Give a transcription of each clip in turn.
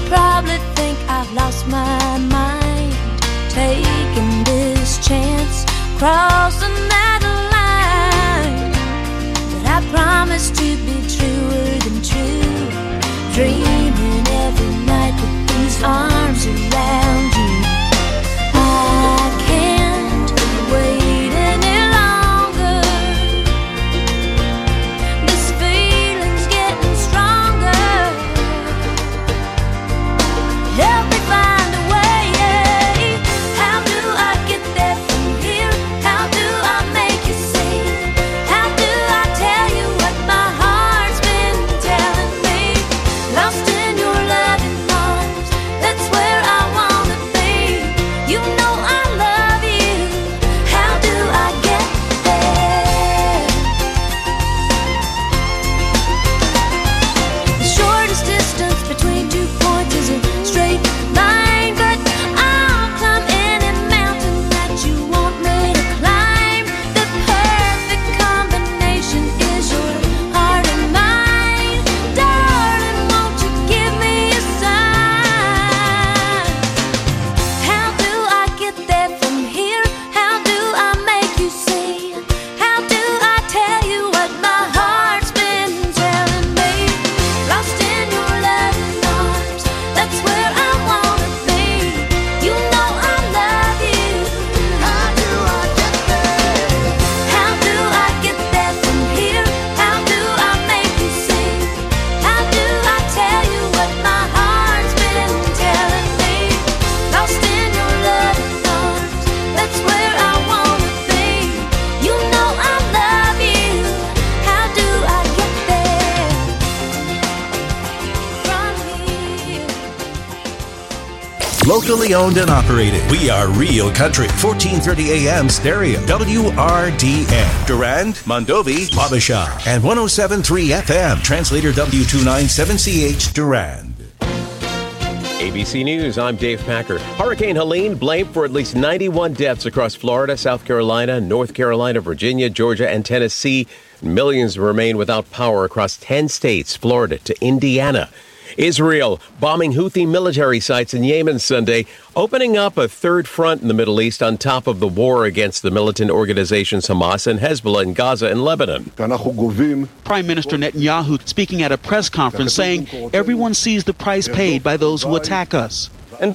probably think I've lost my mind, taking this chance, crossing that line. But I promise to be truer than true, dreaming every night with these arms around you. I can't wait any longer. This feeling's getting stronger. Help me find a way. How do I get there from here? How do I make you see? How do I tell you what my heart's been telling me? Lost in your loving arms, that's where I wanna be. You know I love you. How do I get there? The shortest distance between 2 points is a straight line, but I'll climb any mountain that you want me to climb. The perfect combination is your heart and mine. Darling, won't you give me a sign? How do I get there from here? How do I make you see? How do I tell you what my heart's been telling me? Lost in your loving arms, that's where I wanna be. You know I love you. How do I get there? How do I get there from here? How do I make you see? How do I tell you what my heart's been telling me? Lost in your loving arms, that's where I wanna be. You know I love you. How do I get there from here? Locally owned and operated. We are Real Country. 1430 AM stereo. WRDN. Durand, Mondovi, Wabasha. And 107.3 FM. Translator W297CH Durand. ABC News, I'm Dave Packer. Hurricane Helene blamed for at least 91 deaths across Florida, South Carolina, North Carolina, Virginia, Georgia, and Tennessee. Millions remain without power across 10 states, Florida to Indiana. Israel bombing Houthi military sites in Yemen Sunday, opening up a third front in the Middle East on top of the war against the militant organizations Hamas and Hezbollah in Gaza and Lebanon. Prime Minister Netanyahu speaking at a press conference saying everyone sees the price paid by those who attack us. On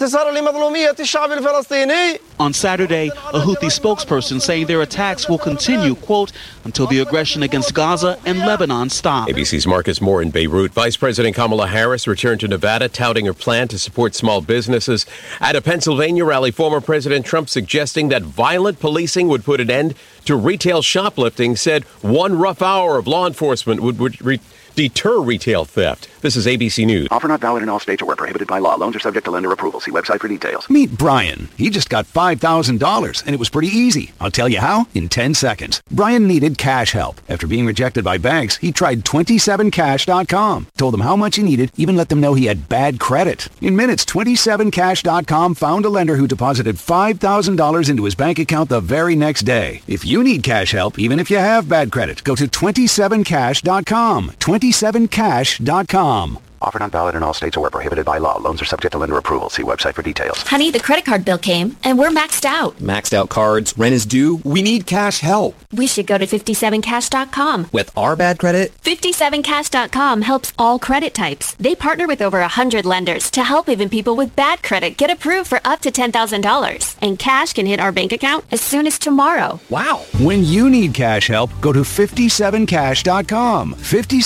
Saturday, a Houthi spokesperson saying their attacks will continue, quote, until the aggression against Gaza and Lebanon stop. ABC's Marcus Moore in Beirut. Vice President Kamala Harris returned to Nevada, touting her plan to support small businesses. At a Pennsylvania rally, former President Trump suggesting that violent policing would put an end to retail shoplifting, said one rough hour of law enforcement would deter retail theft. This is ABC News. Offer not valid in all states or where prohibited by law. Loans are subject to lender approval. See website for details. Meet Brian. He just got $5,000, and it was pretty easy. I'll tell you how in 10 seconds. Brian needed cash help. After being rejected by banks, he tried 27cash.com. Told them how much he needed, even let them know he had bad credit. In minutes, 27cash.com found a lender who deposited $5,000 into his bank account the very next day. If you need cash help, even if you have bad credit, go to 27cash.com. 27cash.com. Offer not valid in all states or where prohibited by law. Loans are subject to lender approval. See website for details. Honey, the credit card bill came, and we're maxed out. Maxed out cards, rent is due. We need cash help. We should go to 57cash.com. With our bad credit? 57cash.com helps all credit types. They partner with over 100 lenders to help even people with bad credit get approved for up to $10,000. And cash can hit our bank account as soon as tomorrow. Wow. When you need cash help, go to 57cash.com.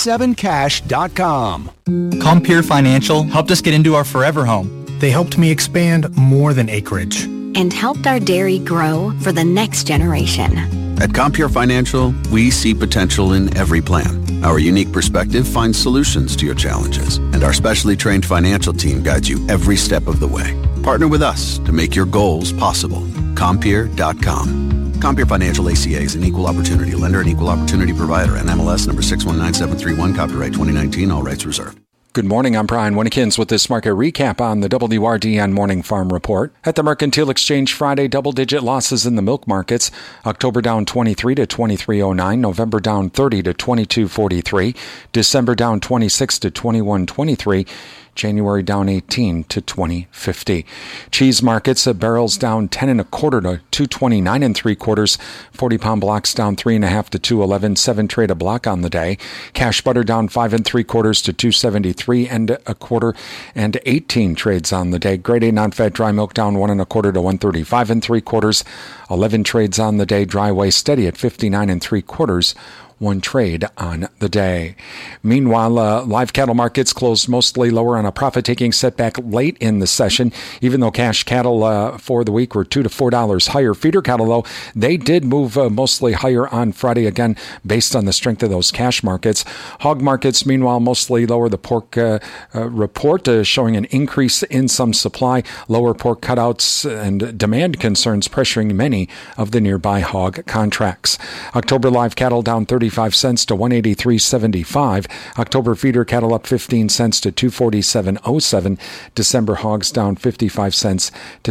57cash.com. Compeer Financial helped us get into our forever home. They helped me expand more than acreage. And helped our dairy grow for the next generation. At Compeer Financial, we see potential in every plan. Our unique perspective finds solutions to your challenges, and our specially trained financial team guides you every step of the way. Partner with us to make your goals possible. Compeer.com. Compeer Financial ACA is an equal opportunity lender and equal opportunity provider. NMLS number 619731. Copyright 2019. All rights reserved. Good morning. I'm Brian Winnikins with this market recap on the WRDN Morning Farm Report. At the Mercantile Exchange Friday, double-digit losses in the milk markets. October down 23 to 23.09. November down 30 to 22.43. December down 26 to 21.23. January down 18 to 20.50. Cheese markets, barrels down 10 1/4 to 229 3/4. 40-pound blocks down 3 1/2 to 211. 7 trade a block on the day. Cash butter down 5 3/4 to 273 1/4, and 18 trades on the day. Grade A non-fat dry milk down 1 1/4 to 135 3/4. 11 trades on the day. Dry whey steady at 59 3/4. 1 trade on the day. Meanwhile, live cattle markets closed mostly lower on a profit-taking setback late in the session, even though cash cattle for the week were $2 to $4 higher. Feeder cattle, though, they did move mostly higher on Friday, again, based on the strength of those cash markets. Hog markets, meanwhile, mostly lower. The pork report showing an increase in some supply, lower pork cutouts, and demand concerns pressuring many of the nearby hog contracts. October live cattle down 35 cents to 183.75. October feeder cattle up 15 cents to 247.07. December hogs down 55 cents to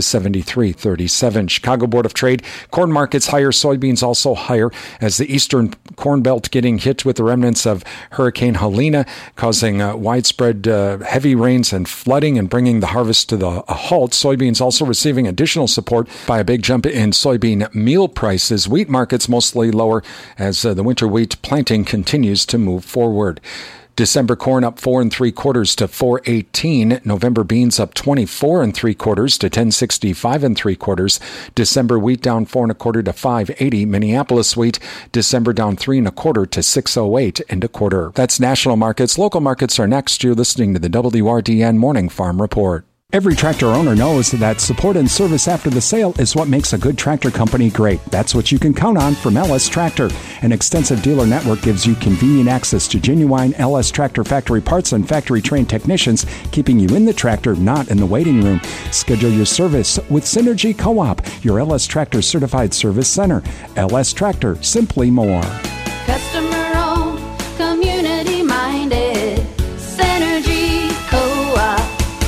73.37. Chicago Board of Trade, corn markets higher, soybeans also higher, as the eastern corn belt getting hit with the remnants of Hurricane Helene, causing widespread heavy rains and flooding and bringing the harvest to a halt. Soybeans also receiving additional support by a big jump in soybean meal prices. Wheat markets mostly lower as the winter wheat planting continues to move forward. December corn up 4 3/4 to 4.18. November beans up 24 3/4 to 10.65 3/4. December wheat down 4 1/4 to 5.80. Minneapolis wheat December down 3 1/4 to 6.08 1/4. That's national markets. Local markets are next. You're listening to the WRDN Morning Farm Report. Every tractor owner knows that support and service after the sale is what makes a good tractor company great. That's what you can count on from LS Tractor. An extensive dealer network gives you convenient access to genuine LS Tractor factory parts and factory-trained technicians, keeping you in the tractor, not in the waiting room. Schedule your service with Synergy Co-op, your LS Tractor certified service center. LS Tractor, simply more. Customer-owned, community-minded, Synergy Co-op.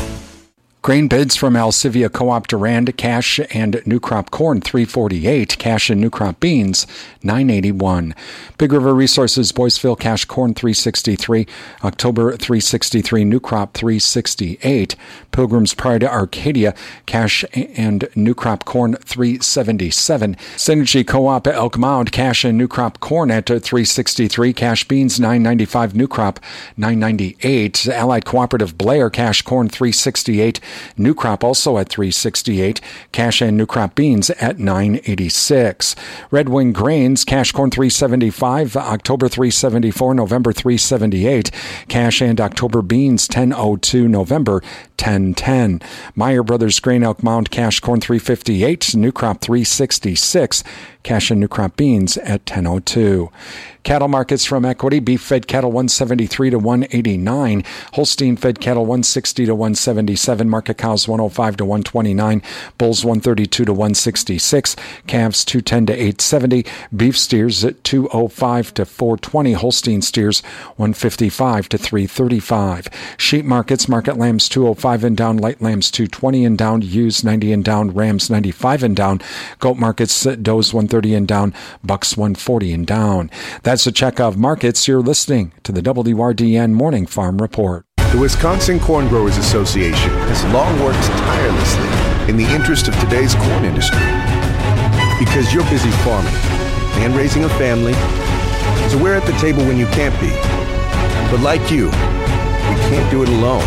Grain bids from Alcivia Co-op Durand, cash and new crop corn $3.48, cash and new crop beans $9.81. Big River Resources Boyceville cash corn $3.63, October $3.63, new crop $3.68. Pilgrim's Pride Arcadia cash and new crop corn $3.77. Synergy Co-op Elk Mound cash and new crop corn at $3.63, cash beans $9.95, new crop $9.98. Allied Cooperative Blair cash corn $3.68. New crop also at $3.68. Cash and new crop beans at $9.86. Red Wing Grains, cash corn $3.75. October $3.74. November $3.78. Cash and October beans $10.02. November $10.10. Meyer Brothers Grain Elk Mound, cash corn $3.58. New crop $3.66. Cash and new crop beans at $10.02. Cattle markets from Equity: beef fed cattle $173 to $189, Holstein fed cattle $160 to $177, market cows $105 to $129, bulls $132 to $166, calves $210 to $870, beef steers at $205 to $420, Holstein steers $155 to $335. Sheep markets: market lambs $205 and down, light lambs $220 and down, ewes $90 and down, rams $95 and down. Goat markets: does $130 and down, bucks $140 and down. That's a check of markets. You're listening to the WRDN Morning Farm Report. The Wisconsin Corn Growers Association has long worked tirelessly in the interest of today's corn industry. Because you're busy farming and raising a family, so we're at the table when you can't be. But like you, we can't do it alone.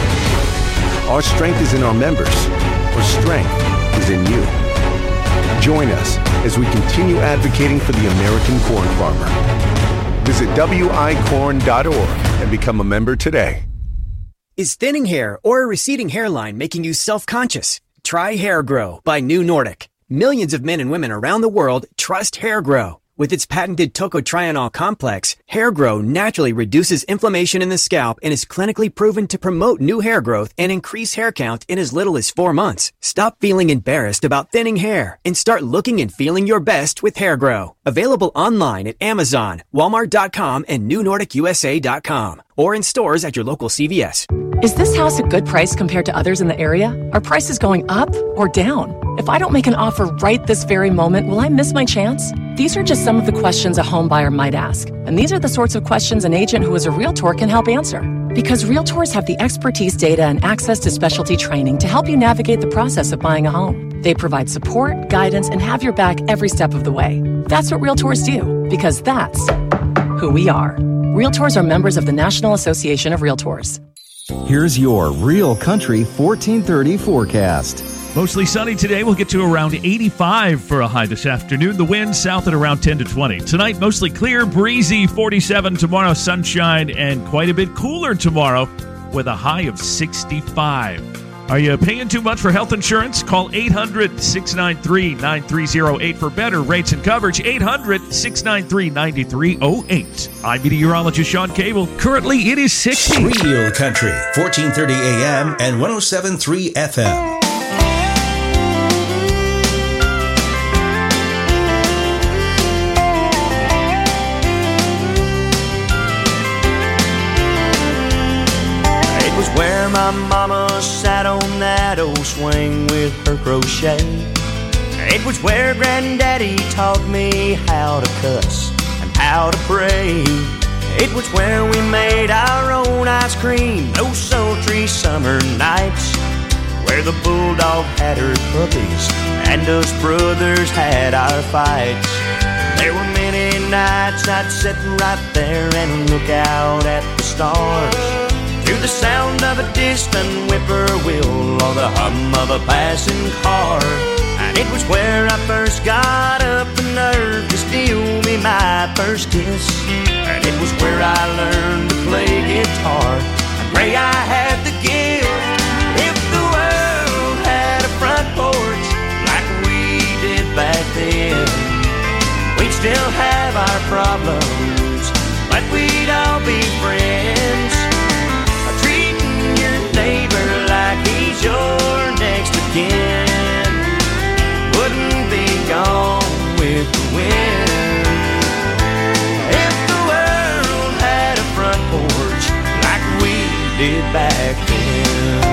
Our strength is in our members. Our strength is in you. Join us as we continue advocating for the American corn farmer. Visit wicorn.org and become a member today. Is thinning hair or a receding hairline making you self-conscious? Try Hair Grow by New Nordic. Millions of men and women around the world trust Hair Grow. With its patented tocotrienol complex, Hair Grow naturally reduces inflammation in the scalp and is clinically proven to promote new hair growth and increase hair count in as little as 4 months. Stop feeling embarrassed about thinning hair and start looking and feeling your best with Hair Grow. Available online at Amazon, Walmart.com, and NewNordicUSA.com, or in stores at your local CVS. Is this house a good price compared to others in the area? Are prices going up or down? If I don't make an offer right this very moment, will I miss my chance? These are just some of the questions a home buyer might ask. And these are the sorts of questions an agent who is a realtor can help answer. Because Realtors have the expertise, data, and access to specialty training to help you navigate the process of buying a home. They provide support, guidance, and have your back every step of the way. That's what Realtors do, because that's who we are. Realtors are members of the National Association of Realtors. Here's your Real Country 1430 forecast. Mostly sunny today. We'll get to around 85 for a high this afternoon. The wind south at around 10 to 20. Tonight, mostly clear, breezy, 47. Tomorrow, sunshine and quite a bit cooler tomorrow with a high of 65. Are you paying too much for health insurance? Call 800-693-9308 for better rates and coverage. 800-693-9308. I'm meteorologist Sean Cable. Currently, it is 60. Real Country, 1430 AM and 107.3 FM. Where my mama sat on that old swing with her crochet. It was where Granddaddy taught me how to cuss and how to pray. It was where we made our own ice cream those sultry summer nights, where the bulldog had her puppies and us brothers had our fights. There were many nights I'd sit right there and look out at the stars, through the sound of a distant whippoorwill or the hum of a passing car. And it was where I first got up the nerve to steal me my first kiss. And it was where I learned to play guitar and pray I had the gift. If the world had a front porch like we did back then, we'd still have our problems, but we'd all be friends. Neighbor like he's your next of kin, wouldn't be gone with the wind. If the world had a front porch like we did back then.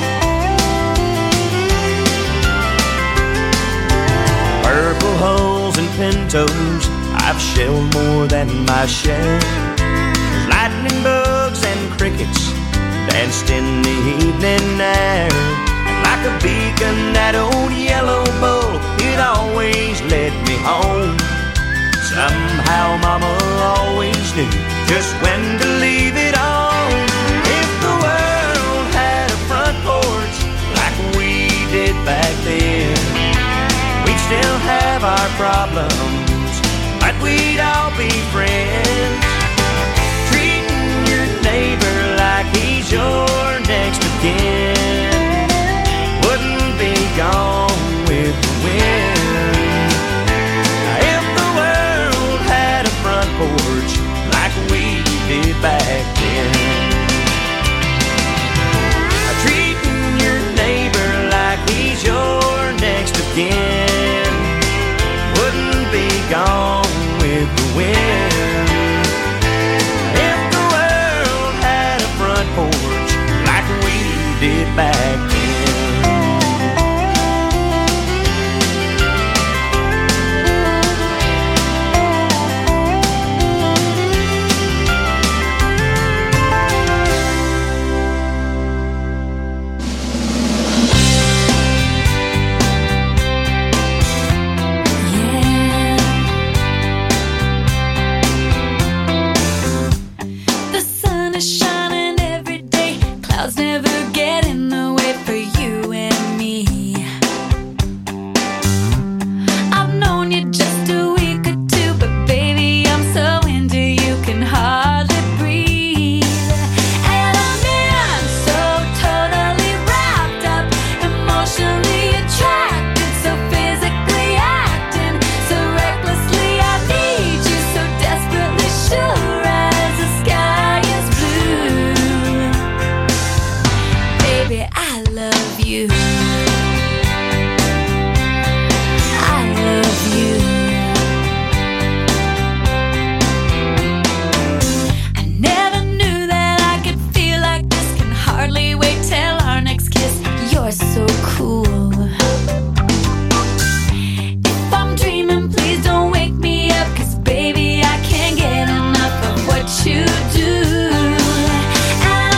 Purple hulls and pintos, I've shelled more than my share. There's lightning bugs and crickets danced in the evening air, and like a beacon that old yellow bull, it always led me home. Somehow mama always knew just when to leave it on. If the world had a front porch like we did back then, we'd still have our problems, but we'd all be friends. Treating your neighbor like he's your next of kin, wouldn't be gone with the wind. If the world had a front porch like we did back then, treating your neighbor like he's your next of kin, wouldn't be gone with the wind. Porch like we did back then. The sun is shining every day, clouds never get in the way for you and me. I've known you just a week or two, but baby, I'm so into you, can hardly breathe. And I'm in so totally wrapped up, emotionally attracted, so physically acting, so recklessly I need you, so desperately sure as the sky is blue. Baby, I love you. I love you. I never knew that I could feel like this. Can hardly wait till our next kiss. You're so cool. If I'm dreaming, please don't wake me up, 'cause baby, I can't get enough of what you do. And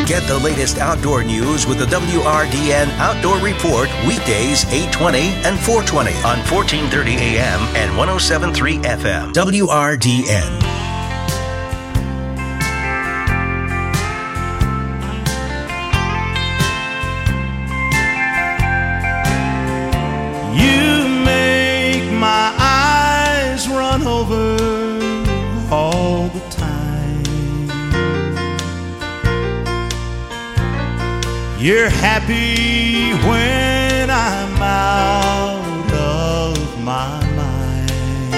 Get the latest outdoor news with the WRDN Outdoor Report weekdays 8:20 and 4:20 on 1430 AM and 107.3 FM. WRDN. You make my eyes run over all the time. You're happy when I'm out of my mind.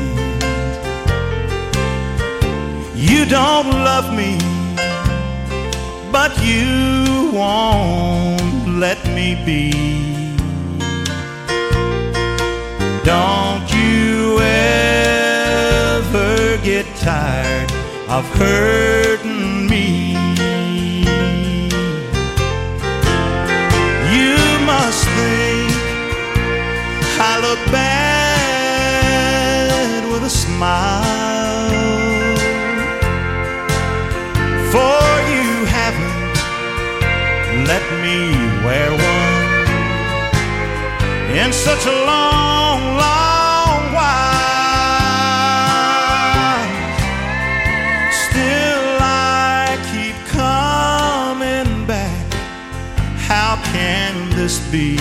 You don't love me, but you won't let me be. Don't you ever get tired of hurting me. You must think I look bad with a smile, for you haven't let me wear one in such a long, long while. Still I keep coming back. How can this be?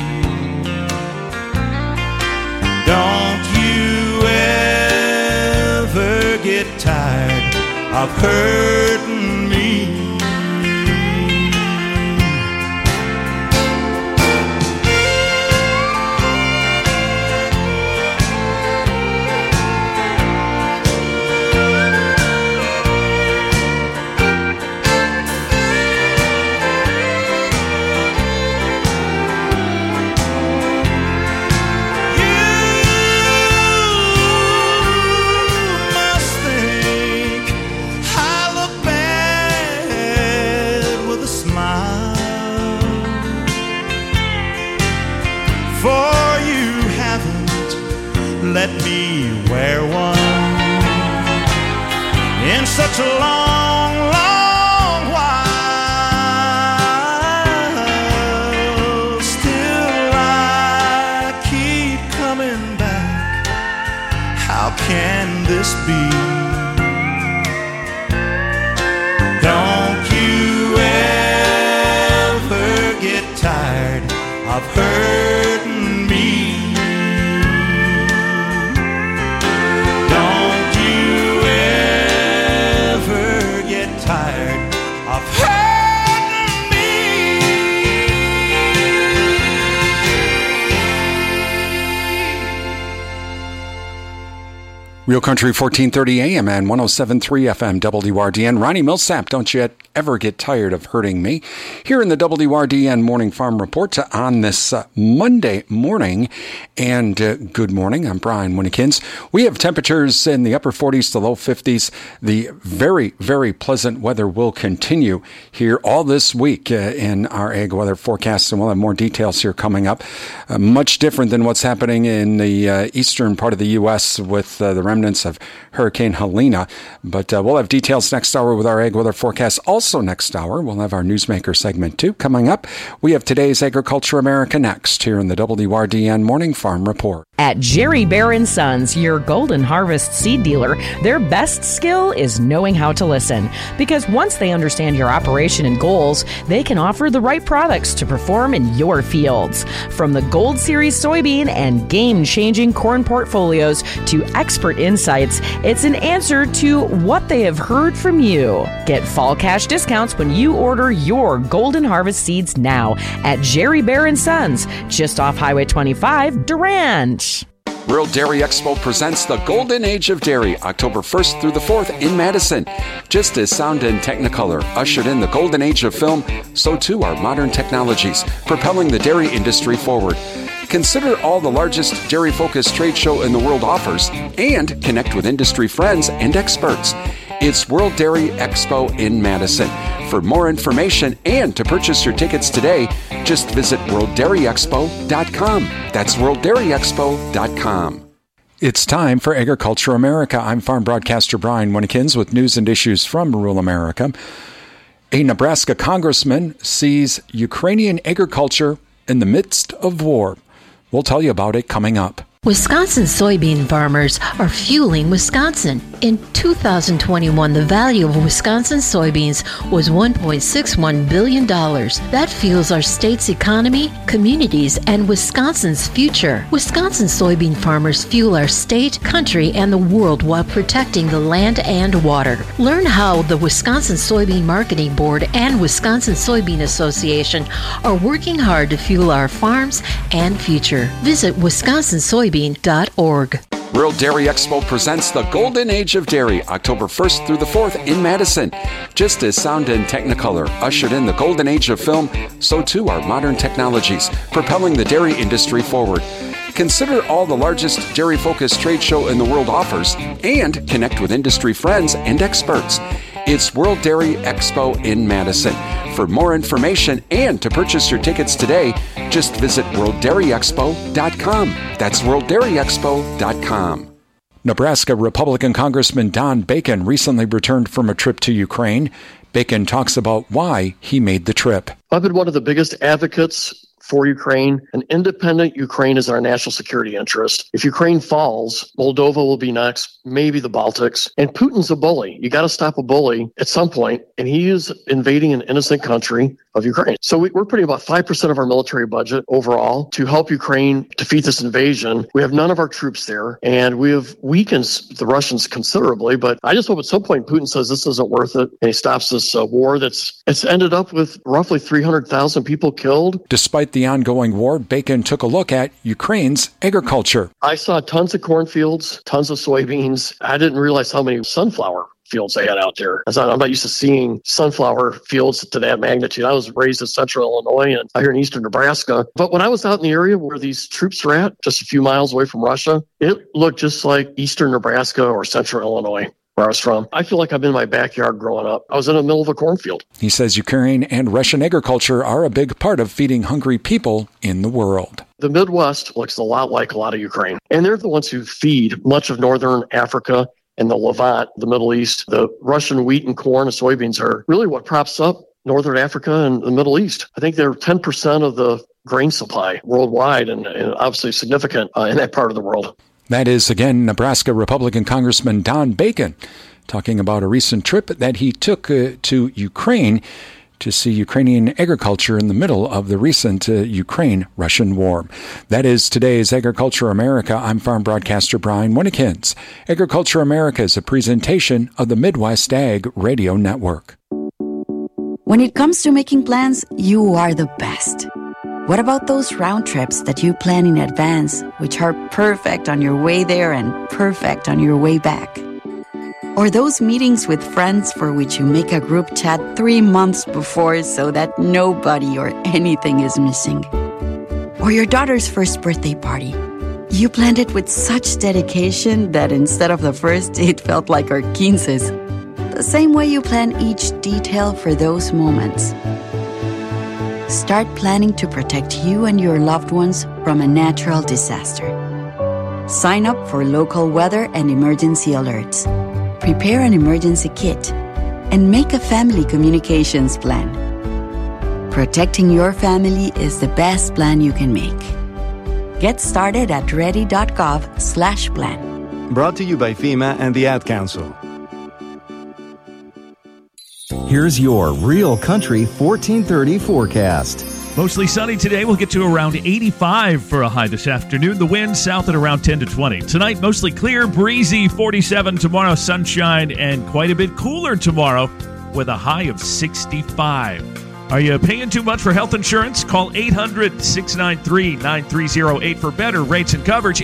Don't you ever get tired of hurting me? Let me wear one in such a long, long while. Still I keep coming back. How can this be? Don't you ever get tired of hurting me? Real Country 1430 AM and 107.3 FM WRDN. Ronnie Millsap, don't you ever get tired of hurting me? Here in the WRDN Morning Farm Report on this Monday morning. And good morning, I'm Brian Winnekins. We have temperatures in the upper 40s to low 50s. The very, very pleasant weather will continue here all this week in our ag weather forecast. And we'll have more details here coming up. Much different than what's happening in the eastern part of the U.S. with the remnants of Hurricane Helene. But we'll have details next hour with our ag weather forecast. Also next hour, we'll have our Newsmaker segment too coming up. We have today's Agriculture America next here in the WRDN Morning Farm Report. At Jerry Bear & Sons, your Golden Harvest seed dealer, their best skill is knowing how to listen. Because once they understand your operation and goals, they can offer the right products to perform in your fields. From the Gold Series soybean and game-changing corn portfolios to expert insights, it's an answer to what they have heard from you. Get fall cash discounts when you order your Golden Harvest seeds now at Jerry Bear & Sons, just off Highway 25, Durand. World Dairy Expo presents the Golden Age of Dairy, October 1st through the 4th in Madison. Just as sound and Technicolor ushered in the Golden Age of film, so too are modern technologies, propelling the dairy industry forward. Consider all the largest dairy-focused trade show in the world offers and connect with industry friends and experts. It's World Dairy Expo in Madison. For more information and to purchase your tickets today, just visit WorldDairyExpo.com. That's WorldDairyExpo.com. It's time for Agriculture America. I'm farm broadcaster Brian Winnekins with news and issues from rural America. A Nebraska congressman sees Ukrainian agriculture in the midst of war. We'll tell you about it coming up. Wisconsin soybean farmers are fueling Wisconsin. In 2021, the value of Wisconsin soybeans was $1.61 billion. That fuels our state's economy, communities, and Wisconsin's future. Wisconsin soybean farmers fuel our state, country, and the world while protecting the land and water. Learn how the Wisconsin Soybean Marketing Board and Wisconsin Soybean Association are working hard to fuel our farms and future. Visit wisconsinsoybean.org. World Dairy Expo presents the Golden Age of Dairy, October 1st through the 4th in Madison. Just as sound and Technicolor ushered in the Golden Age of film, so too are modern technologies, propelling the dairy industry forward. Consider all the largest dairy-focused trade show in the world offers and connect with industry friends and experts. It's World Dairy Expo in Madison. For more information and to purchase your tickets today, just visit worlddairyexpo.com. That's worlddairyexpo.com. Nebraska Republican Congressman Don Bacon recently returned from a trip to Ukraine. Bacon talks about why he made the trip. I've been one of the biggest advocates for Ukraine. An independent Ukraine is our national security interest. If Ukraine falls, Moldova will be next, maybe the Baltics. And Putin's a bully. You got to stop a bully at some point, and he is invading an innocent country of Ukraine. So we're putting about 5% of our military budget overall to help Ukraine defeat this invasion. We have none of our troops there, and we have weakened the Russians considerably. But I just hope at some point Putin says this isn't worth it, and he stops this war it's ended up with roughly 300,000 people killed. Despite the ongoing war, Bacon took a look at Ukraine's agriculture. I saw tons of cornfields, tons of soybeans. I didn't realize how many sunflower fields they had out there. I'm not used to seeing sunflower fields to that magnitude. I was raised in central Illinois and out here in eastern Nebraska. But when I was out in the area where these troops are at, just a few miles away from Russia, it looked just like eastern Nebraska or central Illinois, where I was from. I feel like I'm in my backyard growing up. I was in the middle of a cornfield. He says Ukraine and Russian agriculture are a big part of feeding hungry people in the world. The Midwest looks a lot like a lot of Ukraine. And they're the ones who feed much of northern Africa and the Levant, the Middle East. The Russian wheat and corn and soybeans are really what props up northern Africa and the Middle East. I think they're 10% of the grain supply worldwide and obviously significant in that part of the world. That is, again, Nebraska Republican Congressman Don Bacon talking about a recent trip that he took to Ukraine to see Ukrainian agriculture in the middle of the recent Ukraine-Russian war. That is today's Agriculture America. I'm farm broadcaster Brian Winnikins. Agriculture America is a presentation of the Midwest Ag Radio Network. When it comes to making plans, you are the best. What about those round trips that you plan in advance, which are perfect on your way there and perfect on your way back? Or those meetings with friends for which you make a group chat 3 months before so that nobody or anything is missing. Or your daughter's first birthday party. You planned it with such dedication that instead of the first, it felt like our 15s. The same way you plan each detail for those moments. Start planning to protect you and your loved ones from a natural disaster. Sign up for local weather and emergency alerts. Prepare an emergency kit, and make a family communications plan. Protecting your family is the best plan you can make. Get started at ready.gov/plan. Brought to you by FEMA and the Ad Council. Here's your Real Country 1430 forecast. Mostly sunny today. We'll get to around 85 for a high this afternoon. The wind south at around 10 to 20. Tonight, mostly clear, breezy, 47. Tomorrow, sunshine and quite a bit cooler tomorrow with a high of 65. Are you paying too much for health insurance? Call 800-693-9308 for better rates and coverage.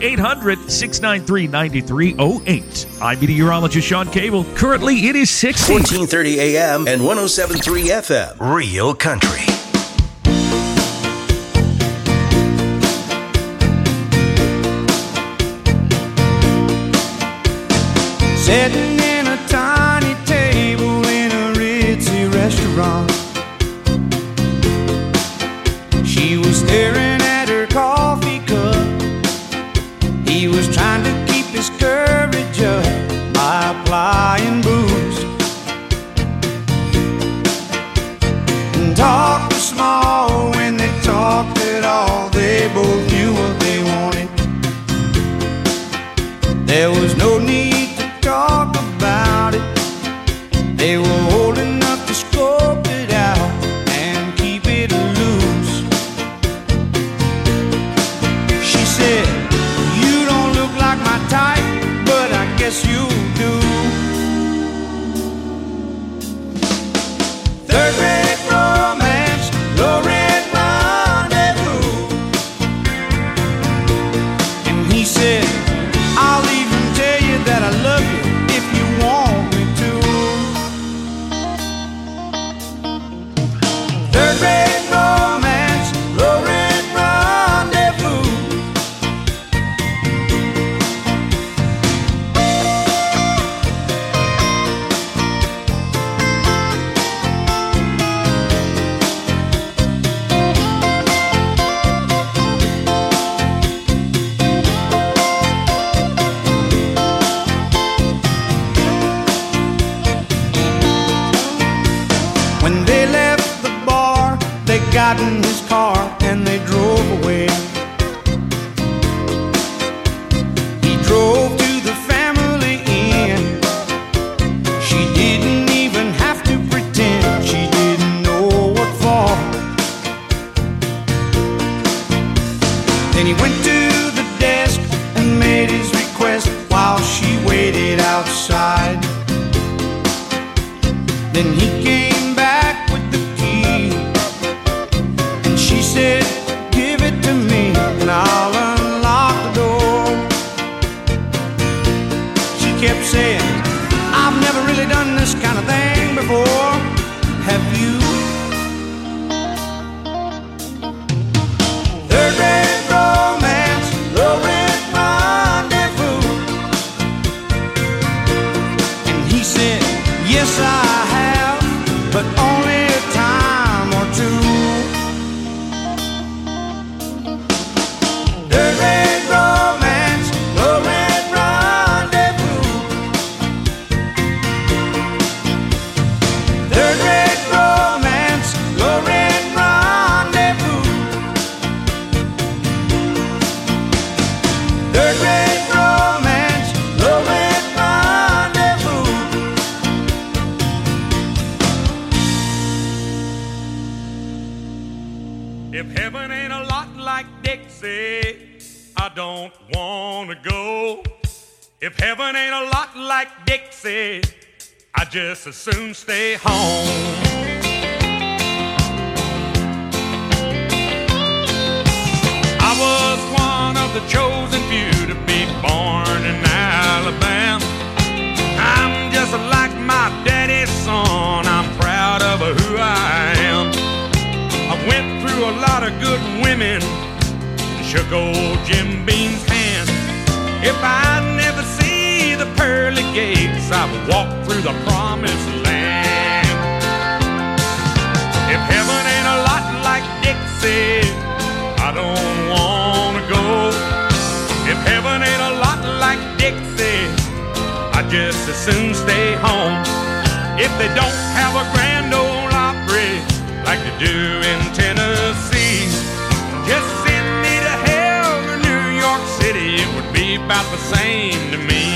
800-693-9308. I'm meteorologist Sean Cable. Currently, it is 60. 1430 AM and 107.3 FM. Real Country. Sitting in a tiny table in a ritzy restaurant. She was staring at her coffee cup. He was trying to keep his courage up by applying booze. they got in his car and they drove away. He drove to the family inn. She didn't even have to pretend she didn't know what for. Then he went to the desk and made his request while she waited outside. Then he came back with the key, and she said, "Give it to me and I'll unlock the door." She kept saying, "I've never really done this kind of thing before. Have you?" Third-rate romance, low-rent rendezvous. And he said, "Yes, I have, but only a time or two." Third-rate romance, low-rent rendezvous. Third-rate romance, low-rent rendezvous. Third-rate romance, low-rent rendezvous. If heaven ain't a lot like Dixie, I don't wanna go. If heaven ain't a lot like Dixie, I just as soon stay home. I was one of the chosen few to be born in Alabama. I'm just like my daddy's son, I'm proud of who I am. I went through a lot of good women and shook old Jim Beam's hand. If I'd never see the pearly gates, I would walk through the promised land. If heaven ain't a lot like Dixie, I don't wanna go. If heaven ain't a lot like Dixie, I just as soon stay home. If they don't have a Grand Ole Opry like they do in Tennessee, just send me to hell or New York City, it would be about the same to me.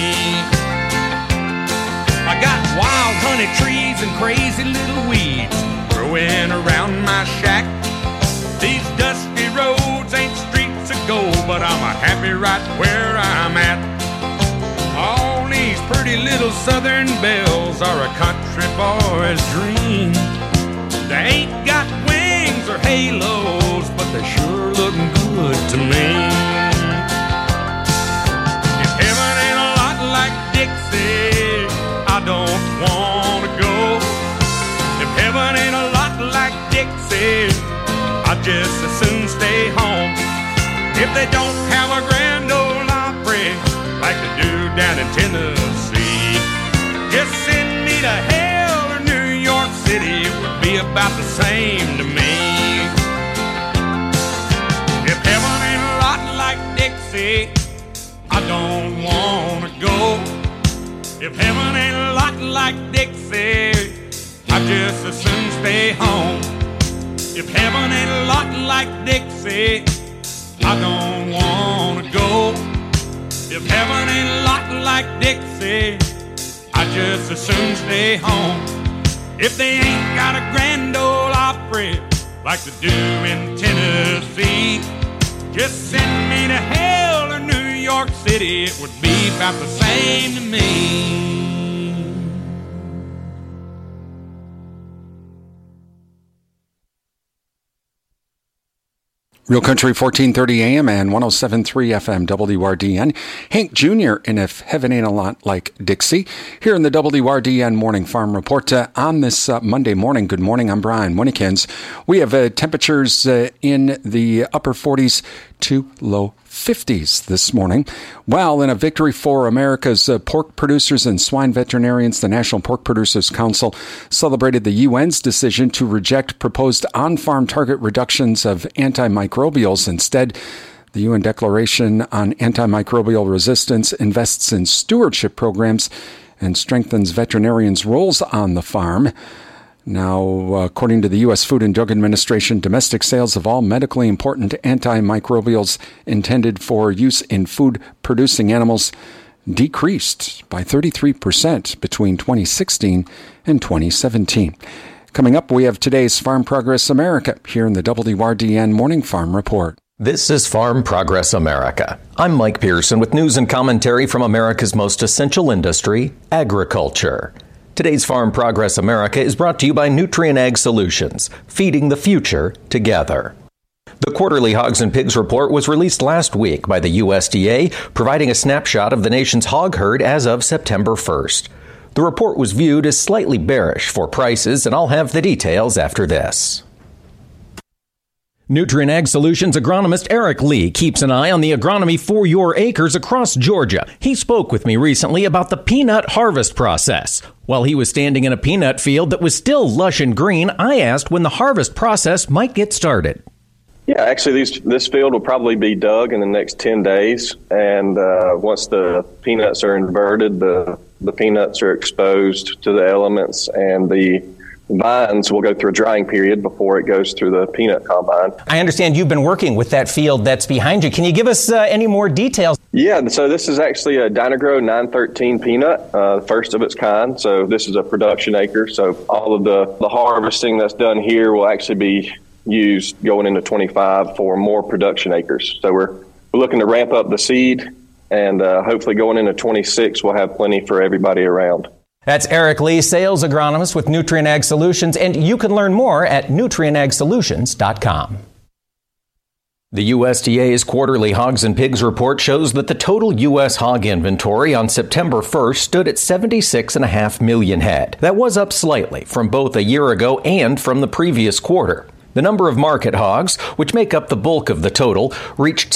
I got wild honey trees and crazy little weeds growing around my shack. These dusty roads ain't streets of gold, but I'm happy right where I'm at. All these pretty little southern belles are a country boy's dream. They ain't got wings or halos, but they're sure looking good to me. If heaven ain't a lot like Dixie, I don't wanna go. If heaven ain't a lot like Dixie, I just as soon stay home. If they don't have a Grand Ole Opry like they do down in Tennessee, just send me to hell or New York City, it would be about the same to me. If heaven ain't a lot like Dixie, I don't wanna go. If heaven ain't a lot like Dixie, I just as soon stay home. If heaven ain't a lot like Dixie, I don't wanna go. If heaven ain't a lot like Dixie, I just as soon stay home. If they ain't got a Grand Ole Opry like they do in Tennessee, just send me to hell or New York City, it would be about the same to me. Real Country 1430 AM and 107.3 FM WRDN. Hank Jr. in If Heaven Ain't a Lot Like Dixie. Here in the WRDN Morning Farm Report on this Monday morning. Good morning, I'm Brian Winnekins. We have temperatures in the upper 40s to low 50s this morning. Well, in a victory for America's pork producers and swine veterinarians, the National Pork Producers Council celebrated the UN's decision to reject proposed on-farm target reductions of antimicrobials. Instead, the UN Declaration on Antimicrobial Resistance invests in stewardship programs and strengthens veterinarians' roles on the farm. Now, according to the U.S. Food and Drug Administration, domestic sales of all medically important antimicrobials intended for use in food-producing animals decreased by 33% between 2016 and 2017. Coming up, we have today's Farm Progress America here in the WRDN Morning Farm Report. This is Farm Progress America. I'm Mike Pearson with news and commentary from America's most essential industry, agriculture. Today's Farm Progress America is brought to you by Nutrien Ag Solutions, feeding the future together. The quarterly Hogs and Pigs report was released last week by the USDA, providing a snapshot of the nation's hog herd as of September 1st. The report was viewed as slightly bearish for prices, and I'll have the details after this. Nutrien Ag Solutions agronomist Eric Lee keeps an eye on the agronomy for your acres across Georgia. He spoke with me recently about the peanut harvest process. While he was standing in a peanut field that was still lush and green, I asked when the harvest process might get started. Yeah, actually, this field will probably be dug in the next 10 days. And once the peanuts are inverted, the peanuts are exposed to the elements, and the vines will go through a drying period before it goes through the peanut combine. I understand you've been working with that field that's behind you. Can you give us any more details? Yeah, so this is actually a Dyna-Gro 913 peanut, the first of its kind. So this is a production acre. So all of the harvesting that's done here will actually be used going into 25 for more production acres. So we're looking to ramp up the seed, and hopefully going into 26 we'll have plenty for everybody around. That's Eric Lee, sales agronomist with Nutrien Ag Solutions, and you can learn more at nutrienagsolutions.com. The USDA's quarterly Hogs and Pigs report shows that the total U.S. hog inventory on September 1st stood at 76.5 million head. That was up slightly from both a year ago and from the previous quarter. The number of market hogs, which make up the bulk of the total, reached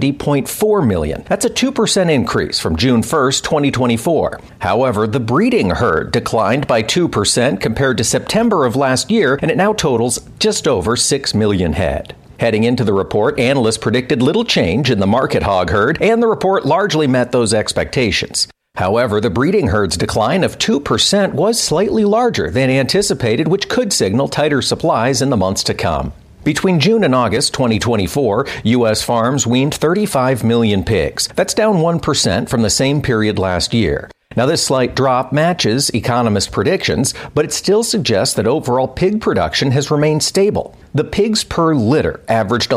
70.4 million. That's a 2% increase from June 1st, 2024. However, the breeding herd declined by 2% compared to September of last year, and it now totals just over 6 million head. Heading into the report, analysts predicted little change in the market hog herd, and the report largely met those expectations. However, the breeding herd's decline of 2% was slightly larger than anticipated, which could signal tighter supplies in the months to come. Between June and August 2024, U.S. farms weaned 35 million pigs. That's down 1% from the same period last year. Now, this slight drop matches economist predictions, but it still suggests that overall pig production has remained stable. The pigs per litter averaged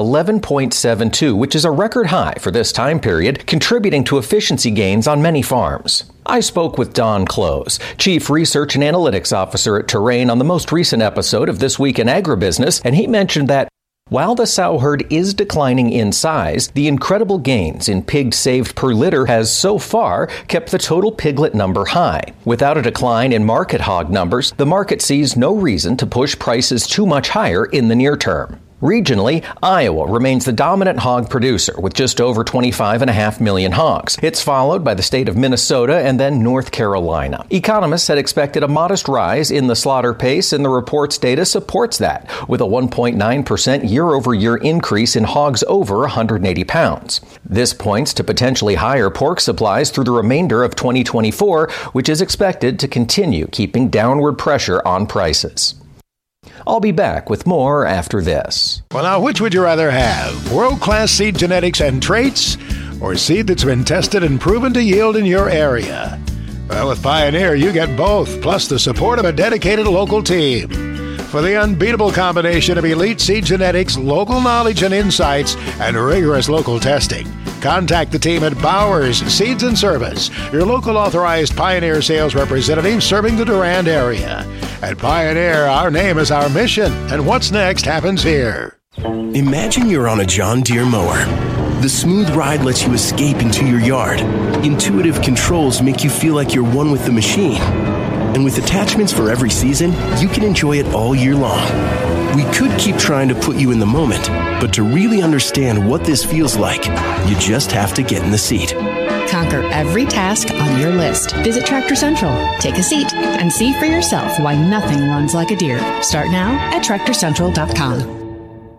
11.72, which is a record high for this time period, contributing to efficiency gains on many farms. I spoke with Don Close, Chief Research and Analytics Officer at Terrain, on the most recent episode of This Week in Agribusiness, and he mentioned that while the sow herd is declining in size, the incredible gains in pigs saved per litter has so far kept the total piglet number high. Without a decline in market hog numbers, the market sees no reason to push prices too much higher in the near term. Regionally, Iowa remains the dominant hog producer with just over 25.5 million hogs. It's followed by the state of Minnesota and then North Carolina. Economists had expected a modest rise in the slaughter pace, and the report's data supports that, with a 1.9% year-over-year increase in hogs over 180 pounds. This points to potentially higher pork supplies through the remainder of 2024, which is expected to continue keeping downward pressure on prices. I'll be back with more after this. Well, now, which would you rather have? World-class seed genetics and traits, or seed that's been tested and proven to yield in your area? Well, with Pioneer, you get both, plus the support of a dedicated local team. For the unbeatable combination of elite seed genetics, local knowledge and insights, and rigorous local testing, contact the team at Bowers Seeds and Service, your local authorized Pioneer sales representative serving the Durand area. At Pioneer, our name is our mission, and what's next happens here. Imagine you're on a John Deere mower. The smooth ride lets you escape into your yard. Intuitive controls make you feel like you're one with the machine. And with attachments for every season, you can enjoy it all year long. We could keep trying to put you in the moment, but to really understand what this feels like, you just have to get in the seat. Conquer every task on your list. Visit Tractor Central. Take a seat and see for yourself why nothing runs like a Deere. Start now at TractorCentral.com.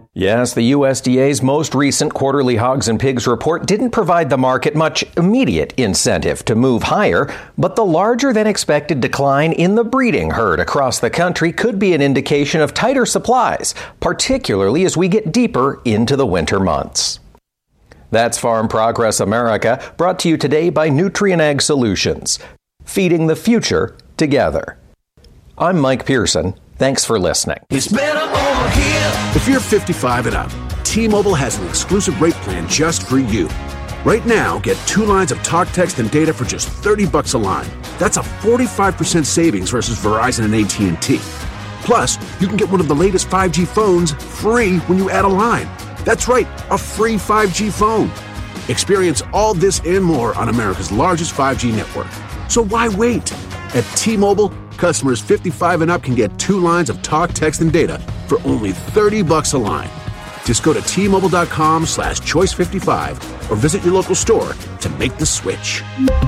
Yes, the USDA's most recent quarterly hogs and pigs report didn't provide the market much immediate incentive to move higher, but the larger than expected decline in the breeding herd across the country could be an indication of tighter supplies, particularly as we get deeper into the winter months. That's Farm Progress America, brought to you today by Nutrien Ag Solutions, feeding the future together. I'm Mike Pearson. Thanks for listening. It's better over here. If you're 55 and up, T-Mobile has an exclusive rate plan just for you. Right now, get 2 lines of talk, text, and data for just $30 a line. That's a 45% savings versus Verizon and AT&T. Plus, you can get one of the latest 5G phones free when you add a line. That's right, a free 5G phone. Experience all this and more on America's largest 5G network. So why wait? At T-Mobile, customers 55 and up can get 2 lines of talk, text, and data for only $30 a line. Just go to T-Mobile.com/choice55 or visit your local store to make the switch.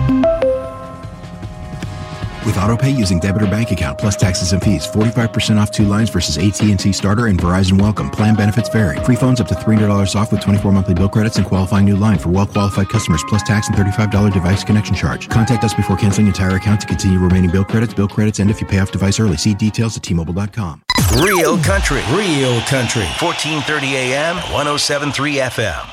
With AutoPay using debit or bank account plus taxes and fees, 45% off 2 lines versus AT&T Starter and Verizon Welcome. Plan benefits vary. Free phones up to $300 off with 24 monthly bill credits and qualifying new line for well-qualified customers plus tax and $35 device connection charge. Contact us before canceling entire account to continue remaining bill credits, and if you pay off device early. See details at T-Mobile.com. Real country. 1430 AM, 107.3 FM.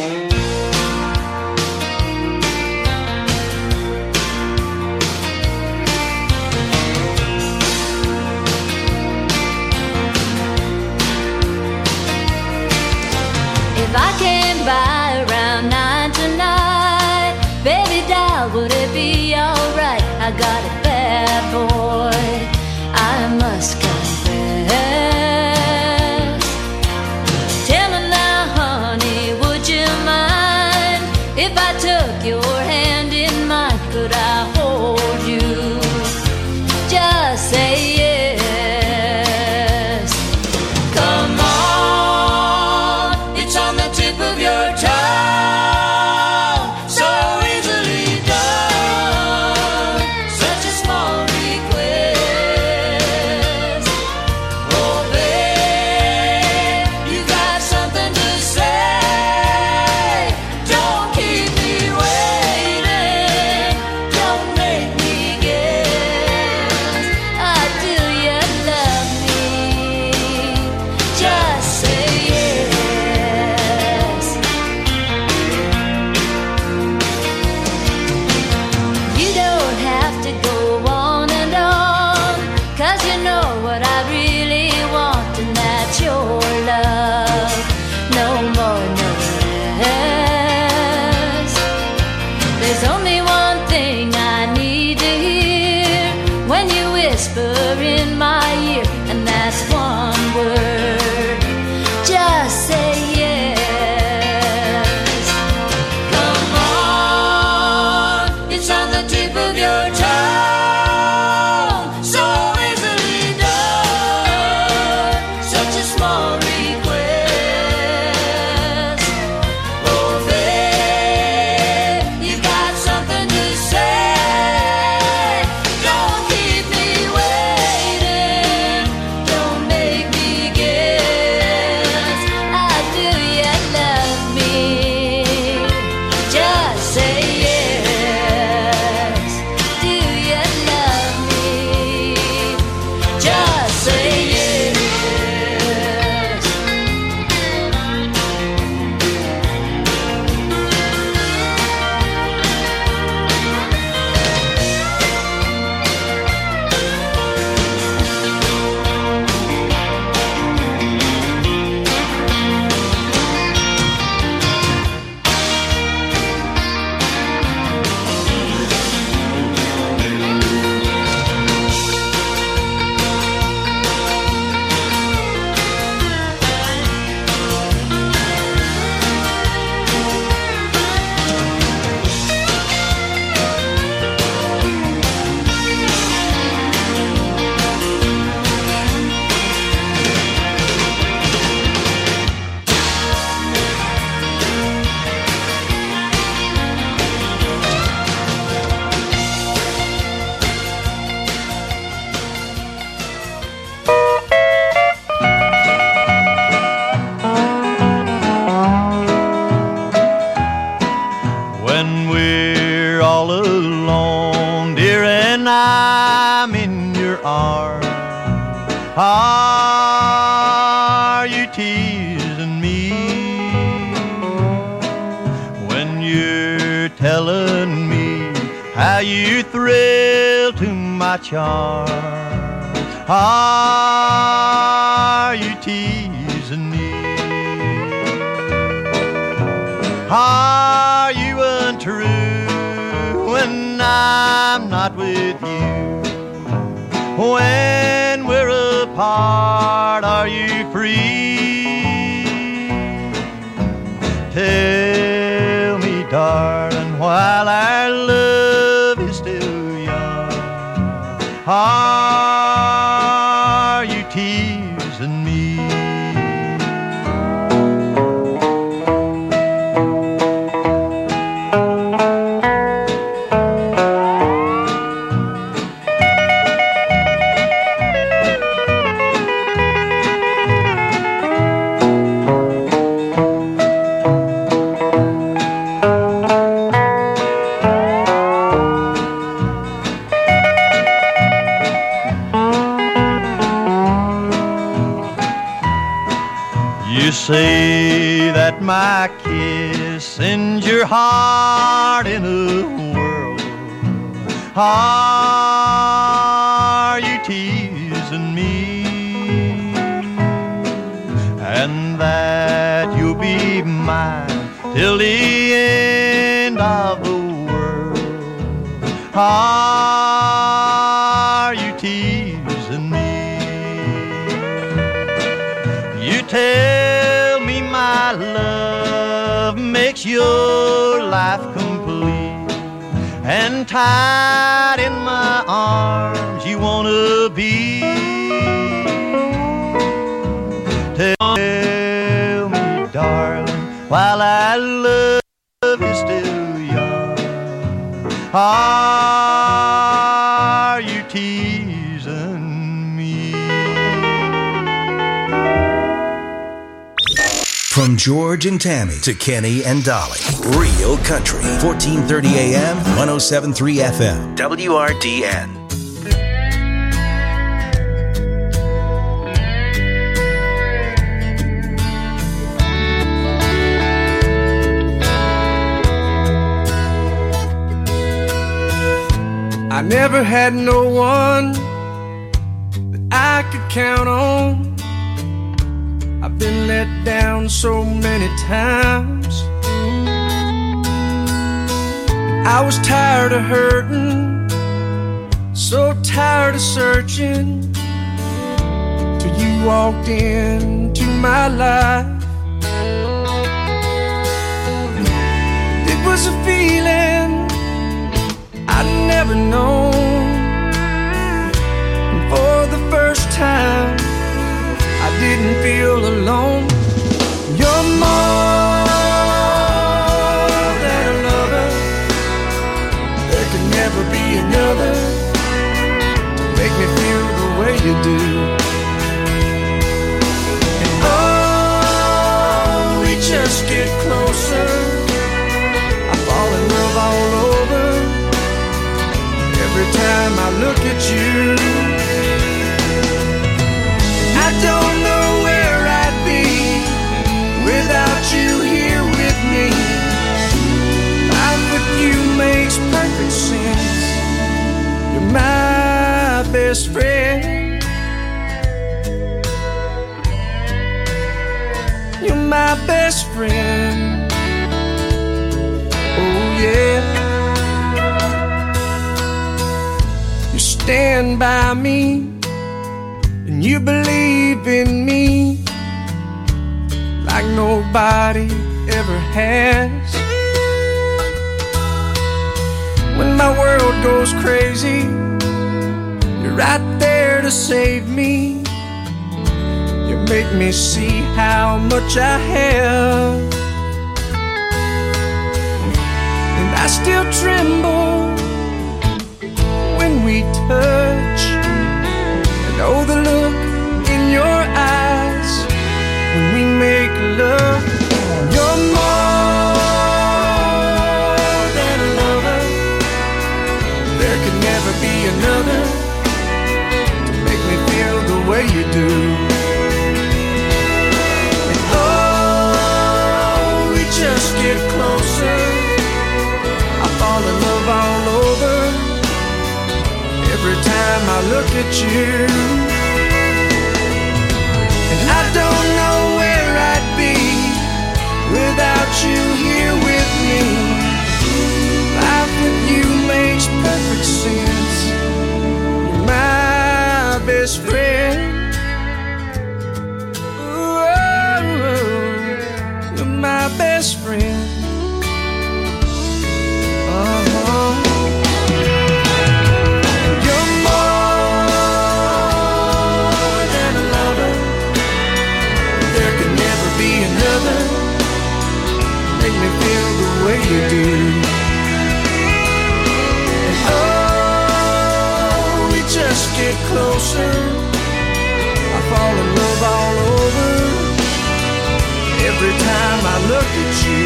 If I came by around 9 tonight, baby doll, would it be alright? I got a bad boy, I must confess. Tell me now, honey, would you mind if I took your hand in mine? Could I hold you? Just say yes. Come on, it's on the tip of your tongue, so easily done. Such a teasing me when you're telling me how you thrill to my charm? Are you teasing me? Are you untrue when I'm not with you? When we're apart, are you free? Tell me, darling, while our love is still young, are you teasing me? You say that my kiss sends your heart in a whirl. Are you teasing me? And that you'll be mine till the end of the world. Are you teasing me? You tell me my love makes your life complete, and tied in my arms you wanna be. Tell me, darling, while our love is still young, are you teasing me? From George and Tammy to Kenny and Dolly. Real Country. 1430 AM, 107.3 FM. WRDN. I never had no one that I could count on. I've been let down so many times. I was tired of hurting, so tired of searching, till you walked into my life. It was a feeling I'd never known, and for the first time I didn't feel alone. You're more than a lover. There can never be another to make me feel the way you do. And oh, we just get closer, I fall in love all over every time I look at you. I don't know where I'd be without you here with me. Life with you makes perfect sense. You're my best friend. You're my best friend. Oh yeah. You stand by me, and you believe in me like nobody ever has. When my world goes crazy, you're right there to save me. You make me see how much I have, and I still tremble when we touch. Oh, the look in your eyes when we make love. You're more than a lover. There could never be another to make me feel the way you do. time I look at you. And I don't know where I'd be without you here with me. Life with you makes perfect sense. You're my best friend. You're my best friend. You're more than a lover. There could never be another. Make me feel the way you do. And oh, we just get closer. I fall in love all over. Every time I look at you.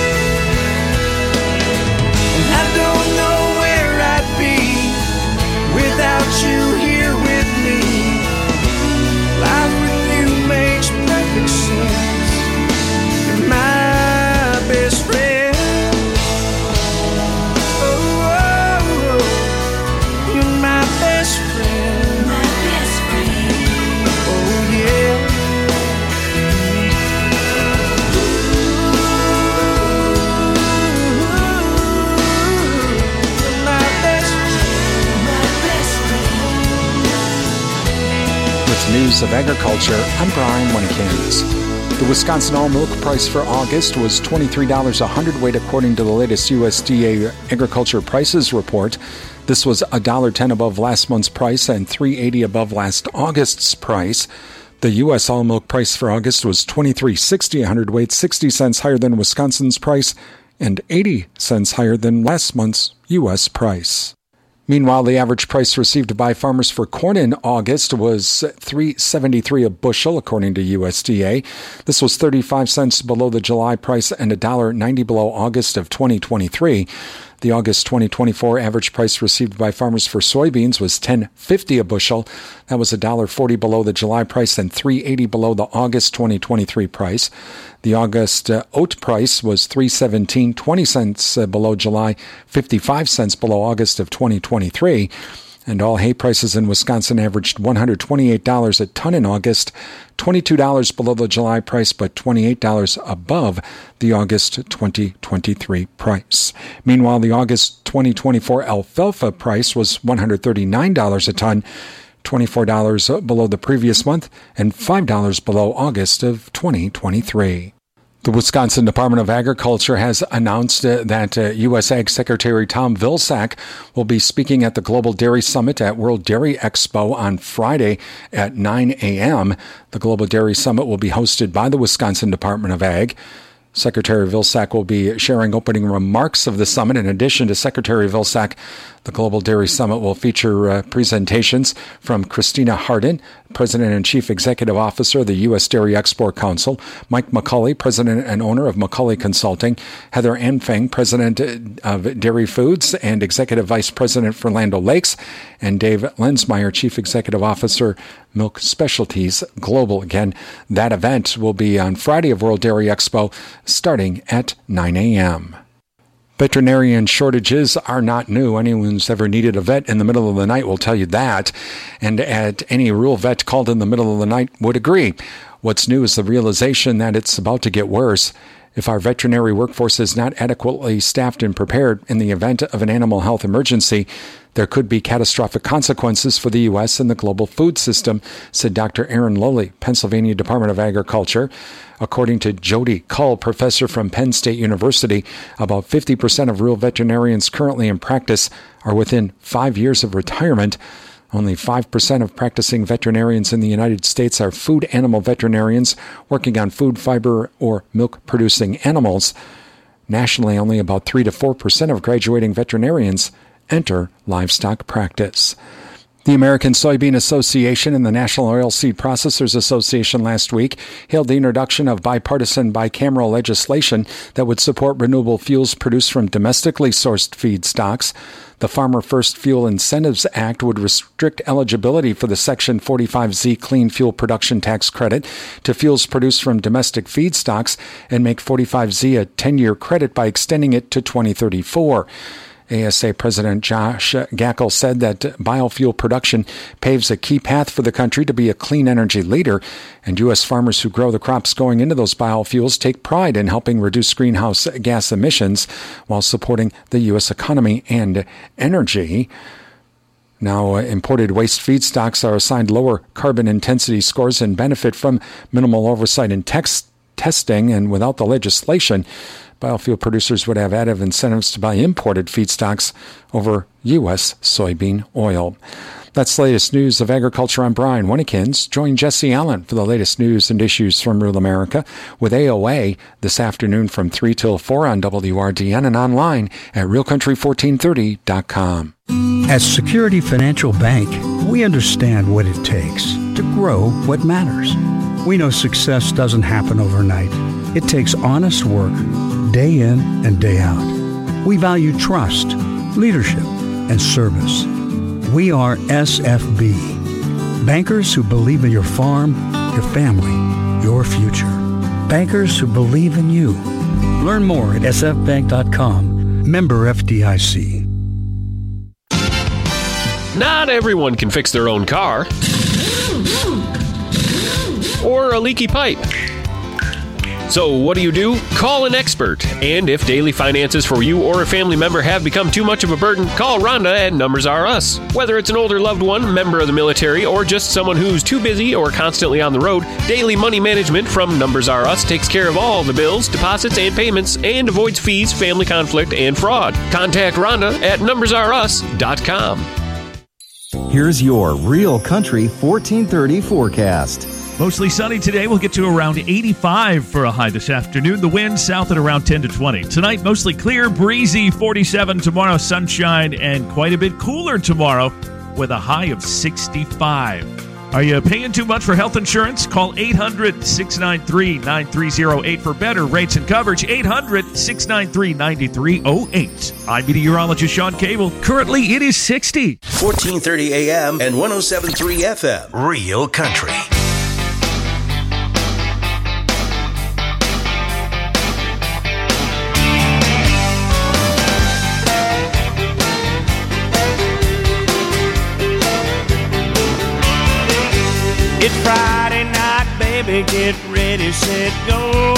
And I don't know where I'd be without you here with me. Life with you makes perfect sense. You're my best friend. Oh, oh, oh. You're my best friend. My best friend. Oh, yeah. News of Agriculture, I'm Brian Winkins. The Wisconsin all milk price for August was $23 a hundredweight according to the latest USDA Agriculture Prices Report. This was $1.10 above last month's price and $3.80 above last August's price. The U.S. all milk price for August was $23.60 a hundredweight, 60 cents higher than Wisconsin's price and 80 cents higher than last month's U.S. price. Meanwhile, the average price received by farmers for corn in August was $3.73 a bushel, according to USDA. This was 35 cents below the July price and $1.90 below August of 2023. The August 2024 average price received by farmers for soybeans was $10.50 a bushel. That was $1.40 below the July price and $3.80 below the August 2023 price. The August oat price was $3.17, 20 cents below July, 55 cents below August of 2023. And all hay prices in Wisconsin averaged $128 a ton in August, $22 below the July price, but $28 above the August 2023 price. Meanwhile, the August 2024 alfalfa price was $139 a ton, $24 below the previous month, and $5 below August of 2023. The Wisconsin Department of Agriculture has announced that U.S. Ag Secretary Tom Vilsack will be speaking at the Global Dairy Summit at World Dairy Expo on Friday at 9 a.m. The Global Dairy Summit will be hosted by the Wisconsin Department of Ag. Secretary Vilsack will be sharing opening remarks of the summit. In addition to Secretary Vilsack, the Global Dairy Summit will feature presentations from Christina Hardin, President and Chief Executive Officer of the U.S. Dairy Export Council, Mike McCulley, President and owner of McCulley Consulting, Heather Anfang, President of Dairy Foods and Executive Vice President for Land O'Lakes, and Dave Lensmeyer, Chief Executive Officer, Milk Specialties Global. Again, that event will be on Friday of World Dairy Expo starting at 9 a.m. Veterinarian shortages are not new. Anyone who's ever needed a vet in the middle of the night will tell you that. And at any rural vet called in the middle of the night would agree. What's new is the realization that it's about to get worse. If our veterinary workforce is not adequately staffed and prepared in the event of an animal health emergency, there could be catastrophic consequences for the U.S. and the global food system, said Dr. Aaron Lowley, Pennsylvania Department of Agriculture. According to Jody Cull, professor from Penn State University, about 50% of rural veterinarians currently in practice are within 5 years of retirement. Only 5% of practicing veterinarians in the United States are food animal veterinarians working on food, fiber, or milk-producing animals. Nationally, only about 3 to 4% of graduating veterinarians enter livestock practice. The American Soybean Association and the National Oilseed Processors Association last week hailed the introduction of bipartisan bicameral legislation that would support renewable fuels produced from domestically sourced feedstocks. The Farmer First Fuel Incentives Act would restrict eligibility for the Section 45Z Clean Fuel Production Tax Credit to fuels produced from domestic feedstocks and make 45Z a 10-year credit by extending it to 2034. ASA President Josh Gackel said that biofuel production paves a key path for the country to be a clean energy leader, and U.S. farmers who grow the crops going into those biofuels take pride in helping reduce greenhouse gas emissions while supporting the U.S. economy and energy. Now, imported waste feedstocks are assigned lower carbon intensity scores and benefit from minimal oversight and testing, and without the legislation, biofuel producers would have added incentives to buy imported feedstocks over U.S. soybean oil. That's the latest news of agriculture. I'm Brian Winnekins. Join Jesse Allen for the latest news and issues from rural America with AOA this afternoon from 3 till 4 on WRDN and online at realcountry1430.com. At Security Financial Bank, we understand what it takes to grow what matters. We know success doesn't happen overnight. It takes honest work, day in and day out. We value trust, leadership, and service. We are SFB, bankers who believe in your farm, your family, your future. Bankers who believe in you. Learn more at sfbank.com. Member FDIC. Not everyone can fix their own car or a leaky pipe. So what do? Call an expert. And if daily finances for you or a family member have become too much of a burden, call Rhonda at Numbers R Us. Whether it's an older loved one, member of the military, or just someone who's too busy or constantly on the road, Daily Money Management from Numbers R Us takes care of all the bills, deposits, and payments and avoids fees, family conflict, and fraud. Contact Rhonda at numbersrus.com. Here's your Real Country 1430 forecast. Mostly sunny today. We'll get to around 85 for a high this afternoon. The wind south at around 10 to 20. Tonight, mostly clear, breezy, 47. Tomorrow, sunshine and quite a bit cooler tomorrow with a high of 65. Are you paying too much for health insurance? Call 800-693-9308 for better rates and coverage. 800-693-9308. I'm meteorologist Sean Cable. Currently, it is 60. 1430 AM and 107.3 FM. Real Country. It's Friday night, baby, get ready, set, go.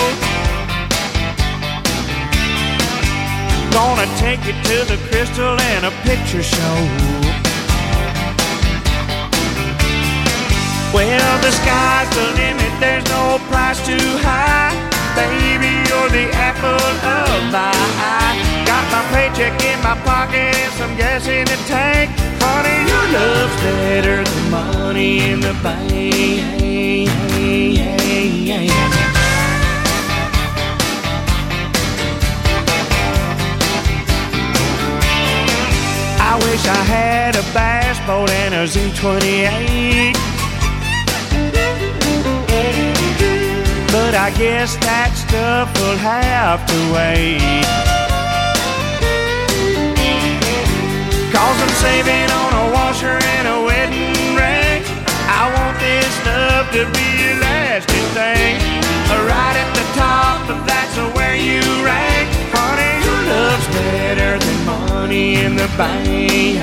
Gonna take you to the Crystal and a picture show. Well, the sky's the limit, there's no price too high. Baby, you're the apple of my eye. Got my paycheck in my pocket and some gas in the tank. Honey, your love's better than money in the bank. I wish I had a bass boat and a Z28, but I guess that stuff will have to wait. 'Cause I'm saving on a washer and a wedding ring. I want this love to be a lasting thing. Right at the top, that's where you rank. Honey, your love's better than money in the bank.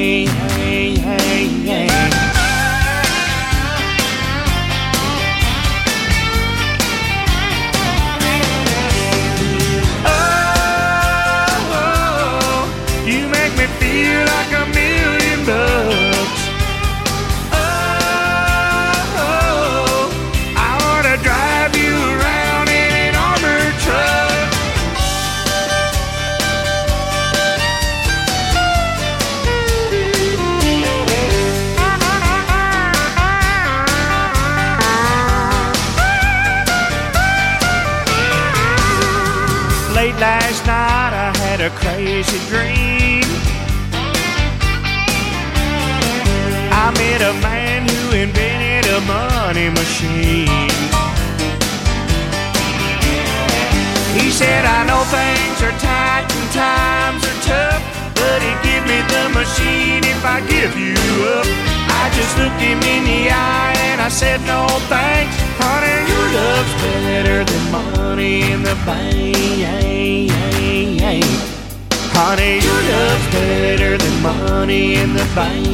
Feel like $1 million. Oh, I ought to drive you around in an armored truck. Late last night I had a crazy dream. I met a man who invented a money machine. He said, I know things are tight and times are tough, but he'd give me the machine if I give you up. I just looked him in the eye and I said, no thanks. Honey, your love's better than money in the bank. Honey, your love's better than money in the bank.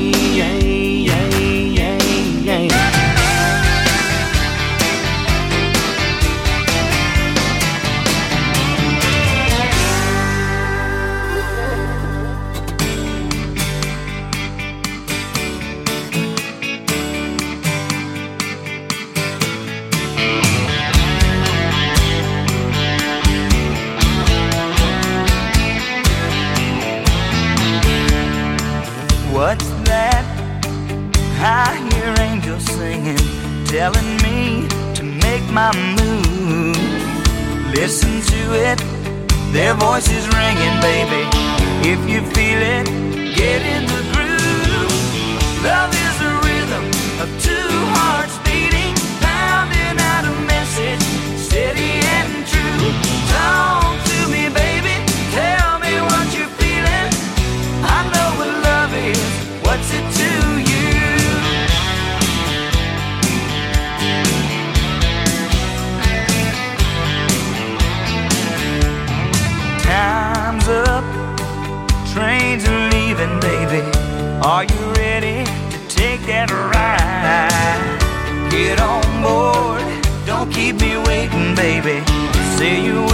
What's that? I hear angels singing, telling me to make my move. Listen to it, their voices ringing, baby. If you feel it, get in the groove. Love is the rhythm of two hearts beating, pounding out a message, steady and true. Talk to me, baby, tell me what you're feeling. I know what love is. What's it to you? Time's up, trains are leaving, baby. Are you ready to take that ride? Get on board, don't keep me waiting, baby. Say you